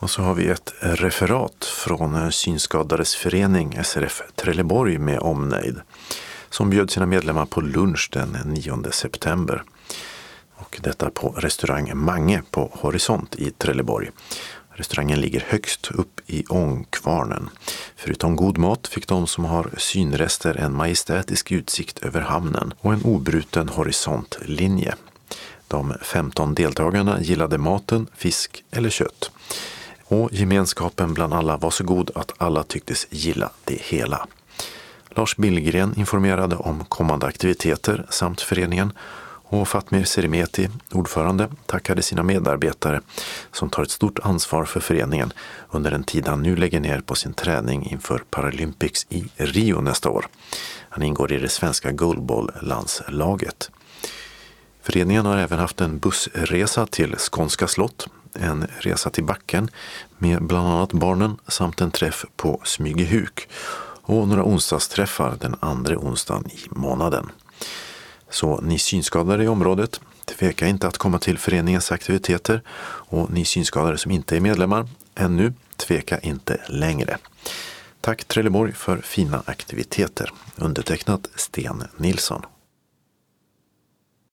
Och så har vi ett referat från Synskadades förening SRF Trelleborg med omnejd som bjöd sina medlemmar på lunch den 9 september. Och detta på restaurang Mange på Horisont i Trelleborg. Restaurangen ligger högst upp i Ångkvarnen. Förutom god mat fick de som har synrester en majestätisk utsikt över hamnen och en obruten horisontlinje. De 15 deltagarna gillade maten, fisk eller kött. Och gemenskapen bland alla var så god att alla tycktes gilla det hela. Lars Billgren informerade om kommande aktiviteter samt föreningen och Fatmir Serimeti, ordförande, tackade sina medarbetare som tar ett stort ansvar för föreningen under en tid han nu lägger ner på sin träning inför Paralympics i Rio nästa år. Han ingår i det svenska goalball-landslaget. Föreningen har även haft en bussresa till Skånska slott, en resa till backen med bland annat barnen samt en träff på Smygehuk och några onsdagsträffar den andra onsdagen i månaden. Så ni synskadade i området, tveka inte att komma till föreningens aktiviteter, och ni synskadade som inte är medlemmar ännu, tveka inte längre. Tack Trelleborg för fina aktiviteter. Undertecknat Sten Nilsson.